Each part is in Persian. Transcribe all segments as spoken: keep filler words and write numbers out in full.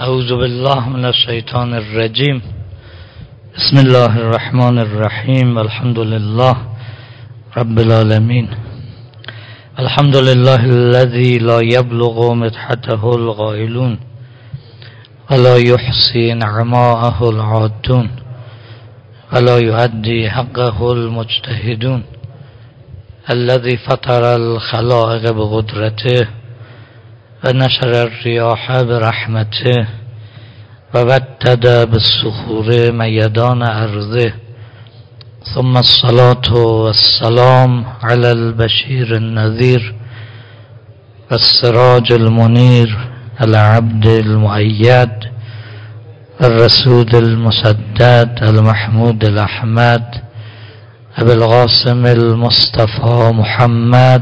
اعوذ بالله من الشیطان الرجیم. بسم الله الرحمن الرحیم. الحمد لله رب العالمین. الحمد لله الذي لا يبلغ مدحته القائلون ولا يحصي نعماءه العادون ولا يؤدي حقه المجتهدون الذي فطر الخلائق بقدرته ونشر الرياح برحمته وودد بالصخور ميدان أرضه ثم الصلاة والسلام على البشير النذير والسراج المنير العبد المؤيد الرسول المسدد المحمود الأحمد أبي القاسم المصطفى محمد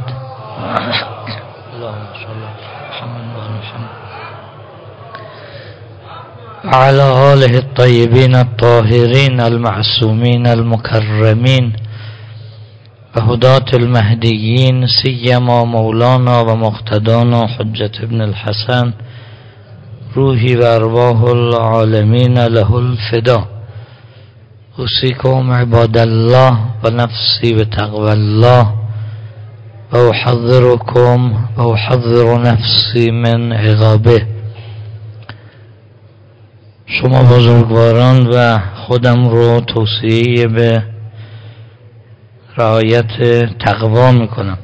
وعلى آله الطيبين الطاهرين المعصومين المكرمين وهداة المهديين سيما مولانا ومقتدانا حجة ابن الحسن روحي وأرواح العالمين له الفداء. أوصيكم عباد الله ونفسي بتقوى الله وأحذركم وأحذر نفسي من عقابه. شما بزرگواران و خودم رو توصیه به رعایت تقوا میکنم.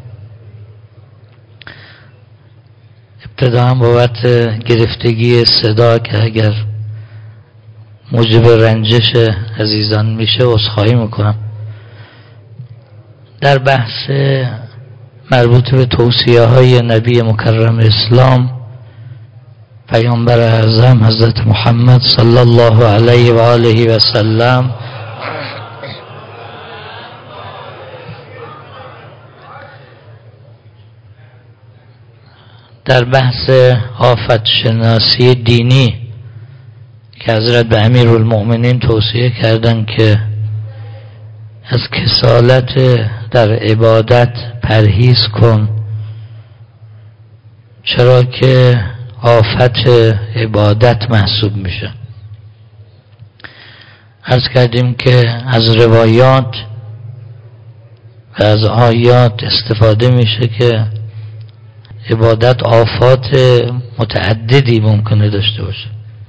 ابتدا هم بابت گرفتگی صدا که اگر موجب رنجش عزیزان میشه عذرخواهی میکنم. در بحث مربوط به توصیه های نبی مکرم اسلام پیامبر اعظم حضرت محمد صلی الله علیه و آله و سلم در بحث آفت شناسی دینی که حضرت به امیرالمؤمنین توصیه کردند که از کسالت در عبادت پرهیز کن، چرا که آفت عبادت محسوب میشه. عرض کردیم که از روایات و از آیات استفاده میشه که عبادت آفات متعددی ممکنه داشته باشه.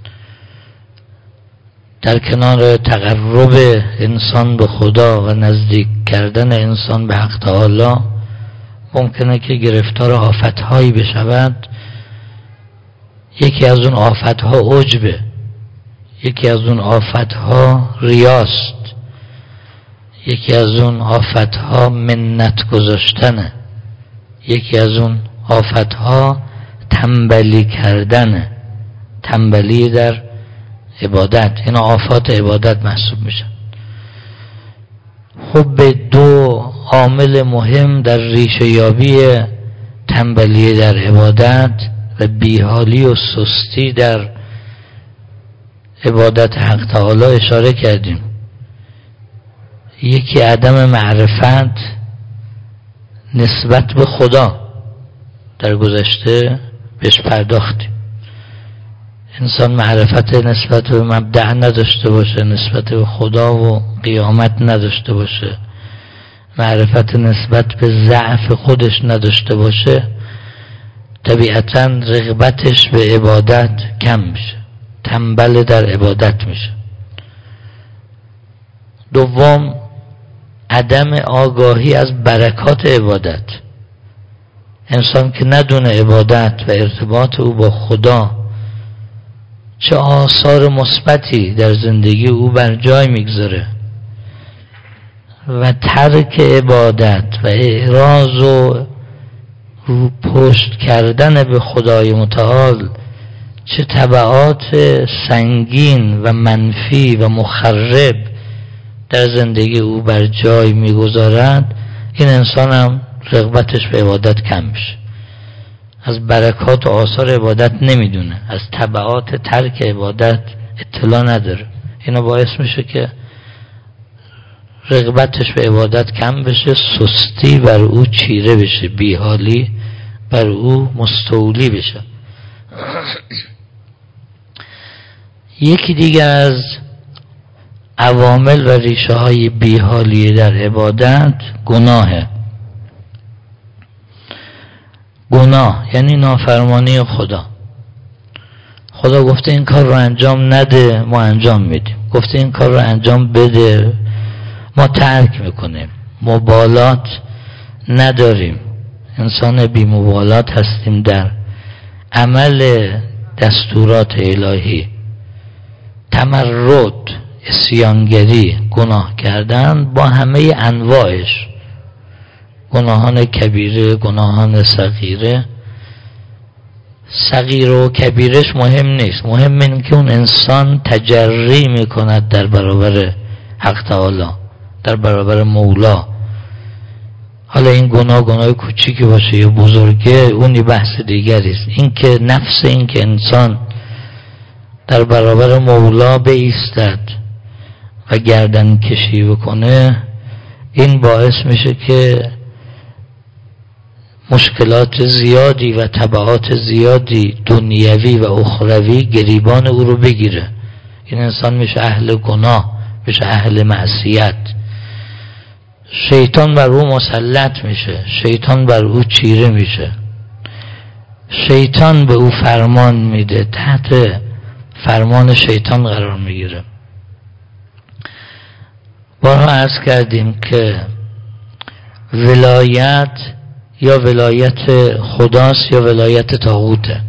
در کنار تقرب انسان به خدا و نزدیک کردن انسان به حق تعالی ممکنه که گرفتار آفتهایی بشود. یکی از اون آفتها عجبه، یکی از اون آفتها ریاست، یکی از اون آفتها منت گذاشتنه، یکی از اون آفتها تنبلی کردنه، تنبلی در عبادت. اینا آفات عبادت محسوب میشن. خب به دو عامل مهم در ریشه یابی تنبلی در عبادت و بیحالی و سستی در عبادت حق تعالی اشاره کردیم. یکی عدم معرفت نسبت به خدا، در گذشته بهش پرداختیم. انسان معرفت نسبت به مبدأ نداشته باشه، نسبت به خدا و قیامت نداشته باشه، معرفت نسبت به ضعف خودش نداشته باشه، طبیعتاً رغبتش به عبادت کم میشه، تنبل در عبادت میشه. دوم، عدم آگاهی از برکات عبادت. انسان که ندونه عبادت و ارتباط او با خدا چه آثار مثبتی در زندگی او بر جای میگذاره و ترک عبادت و اعراض و رو پشت کردن به خدای متعال چه تبعات سنگین و منفی و مخرب در زندگی او بر جای میگذارد، این انسان هم رغبتش به عبادت کم میشه. از برکات و آثار عبادت نمیدونه، از تبعات ترک عبادت اطلاع نداره. اینا باعث میشه که رغبتش به عبادت کم بشه، سستی بر او چیره بشه، بیحالی بر او مستولی بشه. یکی دیگر از عوامل و ریشه های بیحالی در عبادت گناهه. گناه یعنی نافرمانی خدا. خدا گفته این کار رو انجام نده، ما انجام میدیم. گفته این کار رو انجام بده، ما ترک میکنیم. مبالات نداریم، انسان بی مبالات هستیم در عمل دستورات الهی. تمرد، عصیانگری، گناه کردن با همه انواعش، گناهان کبیره، گناهان صغیره. صغیر و کبیرش مهم نیست، مهم این که اون انسان تجری میکند در برابر حق تعالی، در برابر مولا. حالا این گناه گناه کوچیکی باشه یا بزرگه، اونی بحث دیگری است. این که نفس این که انسان در برابر مولا بایستد و گردن کشی بکنه، این باعث میشه که مشکلات زیادی و تبعات زیادی دنیوی و اخروی گریبان او رو بگیره. این انسان میشه اهل گناه، میشه اهل معصیت. شیطان بر او مسلط میشه، شیطان بر او چیره میشه، شیطان به او فرمان میده، تحت فرمان شیطان قرار میگیره. بارها عرض کردیم که ولایت یا ولایت خداست یا ولایت طاغوته،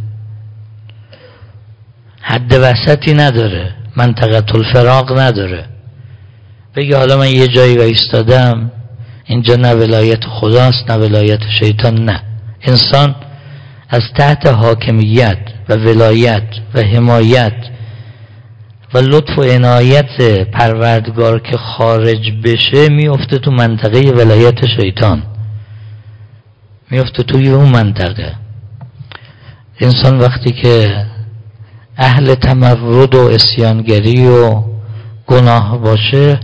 حد وسطی نداره، منطقه الفراق نداره. بگی حالا من یه جایی ایستادم، اینجا نه ولایت خداست نه ولایت شیطان. نه، انسان از تحت حاکمیت و ولایت و حمایت و لطف و عنایت پروردگار که خارج بشه میفته تو منطقه ولایت شیطان، میفته توی اون منطقه. انسان وقتی که اهل تمرد و عصیانگری و گناه باشه،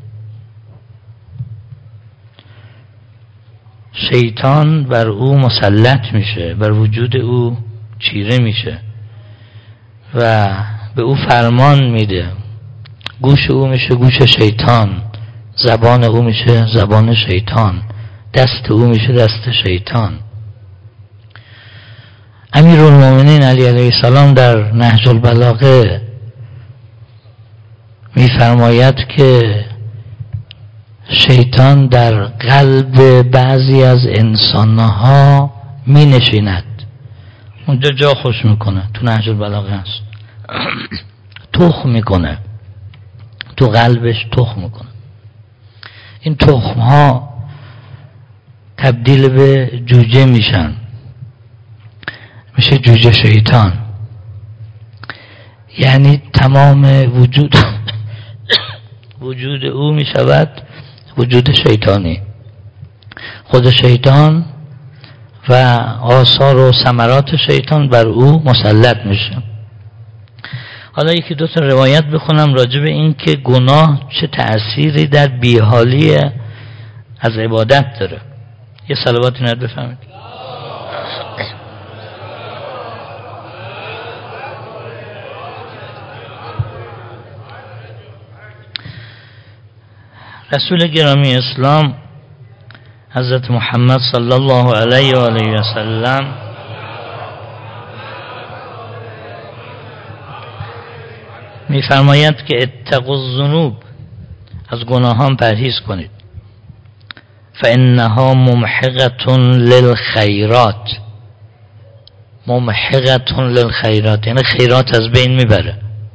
شیطان بر او مسلط میشه، بر وجود او چیره میشه و به او فرمان میده. گوش او میشه گوش شیطان، زبان او میشه زبان شیطان، دست او میشه دست شیطان. امیرالمومنین علی علیه السلام در نهج البلاغه میفرماید که شیطان در قلب بعضی از انسانها می نشیند. اونجا جا خوش میکنه، تو نهج البلاغه هست. تخم میکنه تو قلبش، تخم میکنه. این تخم ها تبدیل به جوجه میشن، میشه جوجه شیطان. یعنی تمام وجود وجود او میشود وجود شیطانی. خود شیطان و آثار و ثمرات شیطان بر او مسلط میشه. حالا یکی دو تا روایت بخونم راجع به این که گناه چه تأثیری در بیحالی از عبادت داره. یه صلواتی نهید بفهمید. رسول گرامی اسلام حضرت محمد صلی الله علیه و آله و سلم می‌فرماید که اتقوا الذنوب، از گناهان پرهیز کنید. فانها ممحقة للخیرات، ممحقة للخیرات یعنی خیرات از بین میبره.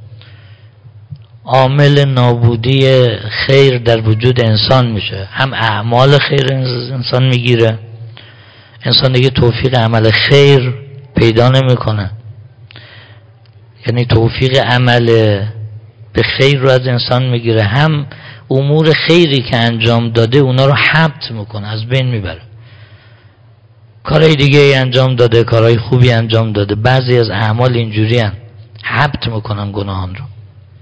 عامل نابودی خیر در وجود انسان میشه، هم اعمال خیر انسان میگیره، انسان دیگه توفیق عمل خیر پیدا نمیکنه، یعنی توفیق عمل به خیر رو از انسان میگیره، هم امور خیری که انجام داده اونا رو حبط میکنه، از بین میبره. کارهای دیگه ای انجام داده، کارهای خوبی انجام داده، بعضی از اعمال اینجوری هن حبط میکنن گناهان رو،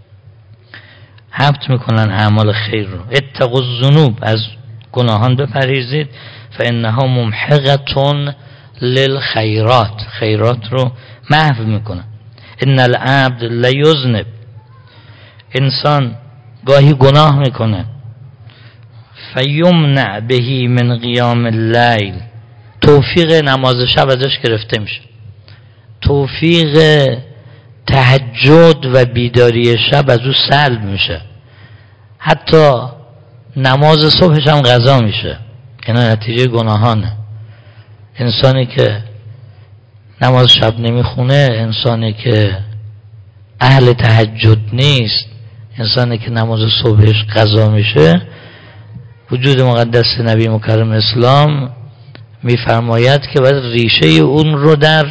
حبط میکنن اعمال خیر رو. اتقوا الذنوب، از گناهان بپرهیزید. فانها ممحقة للخیرات، خیرات رو محو میکنن. ان العبد لیذنب انسان گاهی گناه میکنه، فیمنع بهی من قیام اللیل، توفیق نماز شب ازش گرفته میشه، توفیق تهجد و بیداری شب از او سلب میشه، حتی نماز صبحش هم قضا میشه. اینا نتیجه گناهانه. انسانی که نماز شب نمیخونه، انسانی که اهل تهجد نیست، انسانی که نماز صبحش قضا میشه، وجود مقدس نبی مکرم اسلام میفرماید که باید ریشه اون رو در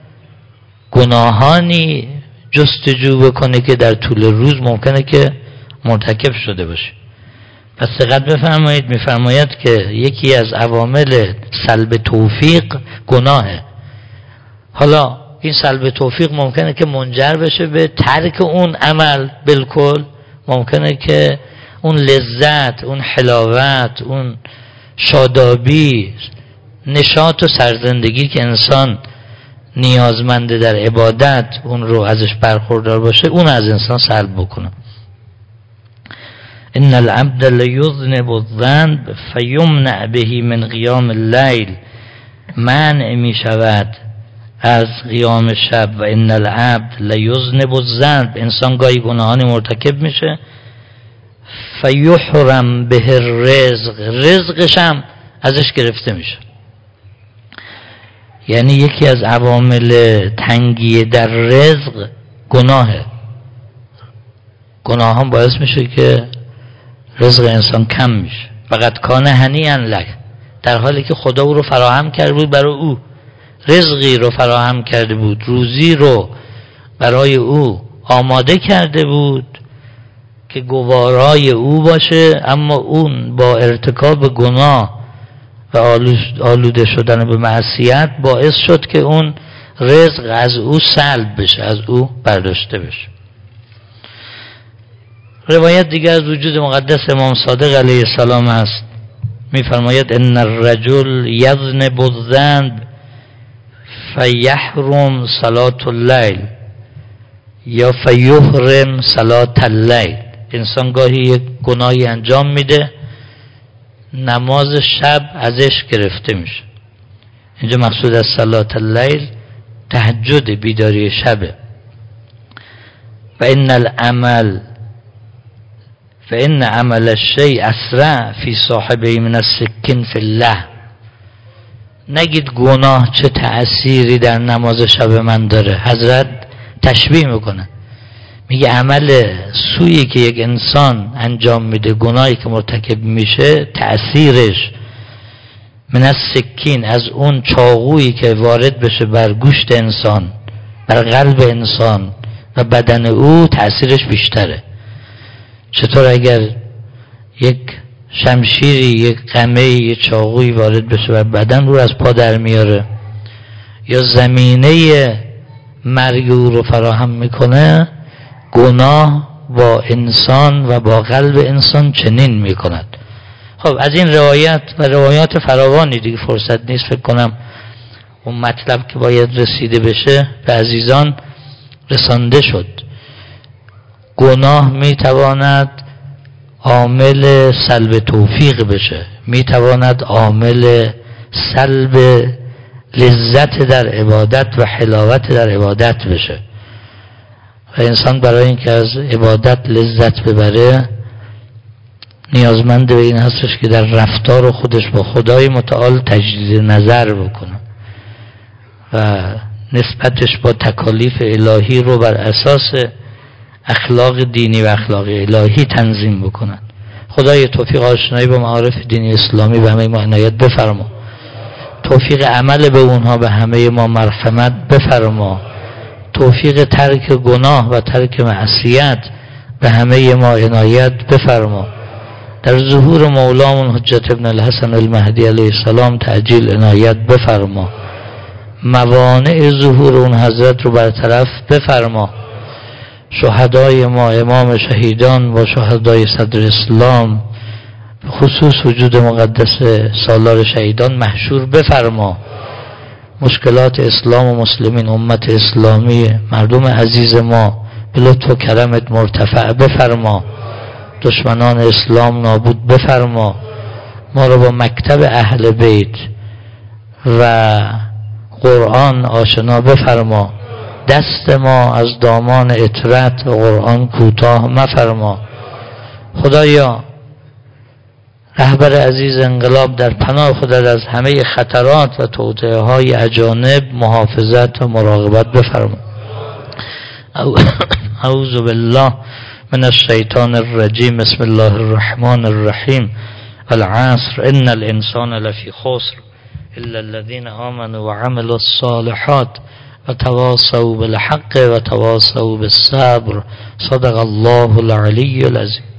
گناهانی جستجو بکنه که در طول روز ممکنه که مرتکب شده باشه. پس دقت بفرمایید، میفرماید که یکی از عوامل سلب توفیق گناهه. حالا این سلب توفیق ممکنه که منجر بشه به ترک اون عمل بالکل، ممکنه که اون لذت، اون حلاوت، اون شادابی، نشاط و سرزندگی که انسان نیازمنده در عبادت اون رو ازش برخوردار باشه، اون از انسان سلب بکنه. ان العبد لیذنب الذنب فیمنع به من قیام اللیل، منع می شود از قیام شب. و ان العبد لیذنب الذنب، انسان گاهی گناهانی مرتکب میشه، فیحرم به الرزق، رزقش هم ازش گرفته میشه. یعنی یکی از عوامل تنگی در رزق گناهه. گناه هم باعث میشه که رزق انسان کم میشه. فقط کان هنیئا لک، در حالی که خدا او رو فراهم کرده بود برای او، رزقی رو فراهم کرده بود، روزی رو برای او آماده کرده بود که گوارای او باشه، اما اون با ارتکاب گناه و آلوده شدن به معصیت باعث شد که اون رزق از او سلب بشه، از او برداشته بشه. روایت دیگر از وجود مقدس امام صادق علیه السلام است، میفرماید ان الرجل یذنب الذنب فیحرم صلاة اللیل یا فیحرم صلاة اللیل، انسان گاهی یک گناهی انجام میده، نماز شب ازش گرفته میشه. اینجا مقصود از صلاة اللیل تهجد، بیداری شبه. و ان العمل فإن عمل الشيء اسرع فی صاحبه من السکین فی الله، نگید گناه چه تأثیری در نماز شب من داره. حضرت تشبیه میکنه، میگه عمل سویی که یک انسان انجام میده، گناهی که مرتکب میشه، تأثیرش من السکین، از اون چاقویی که وارد بشه بر گوشت انسان، بر قلب انسان و بدن او، تأثیرش بیشتره. چطور اگر یک شمشیری، یک قمه، یک چاقویی وارد بشه بر بدن، رو از پا در میاره، یا زمینه مرگ او رو فراهم میکنه، گناه با انسان و با قلب انسان چنین میکند. خب از این روایت و روایات فراوانی دیگه فرصت نیست، فکر کنم اون مطلب که باید رسیده بشه به عزیزان رسانده شد. گناه میتواند عامل سلب توفیق بشه، میتواند عامل سلب لذت در عبادت و حلاوت در عبادت بشه. و انسان برای اینکه از عبادت لذت ببره نیازمند به این هستش که در رفتار خودش با خدای متعال تجدید نظر بکنه و نسبتش با تکالیف الهی رو بر اساس اخلاق دینی و اخلاق الهی تنظیم بکنن. خدای توفیق آشنایی با معارف دینی اسلامی به همه ما عنایت بفرما، توفیق عمل به اونها به همه ما مرحمت بفرما، توفیق ترک گناه و ترک معصیت به همه ما عنایت بفرما. در ظهور مولامون حجت ابن الحسن المهدی علیه السلام تعجیل عنایت بفرما، موانع ظهور اون حضرت رو برطرف بفرما. شهدای ما، امام شهیدان و شهدای صدر اسلام، خصوص وجود مقدس سالار شهیدان محشور بفرما. مشکلات اسلام و مسلمین، امت اسلامی، مردم عزیز ما به لطف و کرمت مرتفع بفرما، دشمنان اسلام نابود بفرما، ما رو با مکتب اهل بیت و قرآن آشنا بفرما، دست ما از دامان اطرت و قرآن کوتاه مفرما. خدایا رهبر عزیز انقلاب در پناه خودت از همه خطرات و توطئه های اجانب محافظت و مراقبت بفرما. اعوذ بالله من الشیطان الرجیم. بسم الله الرحمن الرحیم. العصر ان الانسان لفی خسر الا الذين آمنوا وعملوا الصالحات وتواصوا بالحق وتواصوا بالصبر. صدق الله العلی العظیم.